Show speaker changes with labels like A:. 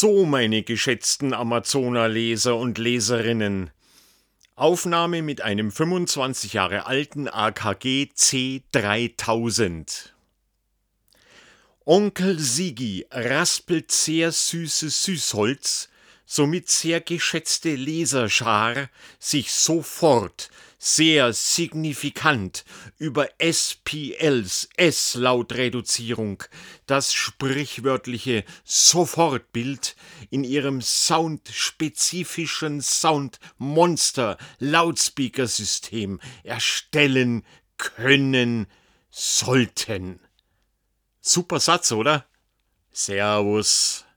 A: So, meine geschätzten Amazoner-Leser und Leserinnen, Aufnahme mit einem 25 Jahre alten AKG C3000. Onkel Sigi raspelt sehr süßes Süßholz, somit sehr geschätzte Leserschar sich sofort sehr signifikant über SPLs S-Lautreduzierung, das sprichwörtliche Sofortbild in ihrem soundspezifischen Soundmonster-Lautspeakersystem erstellen können sollten. Super Satz, oder? Servus.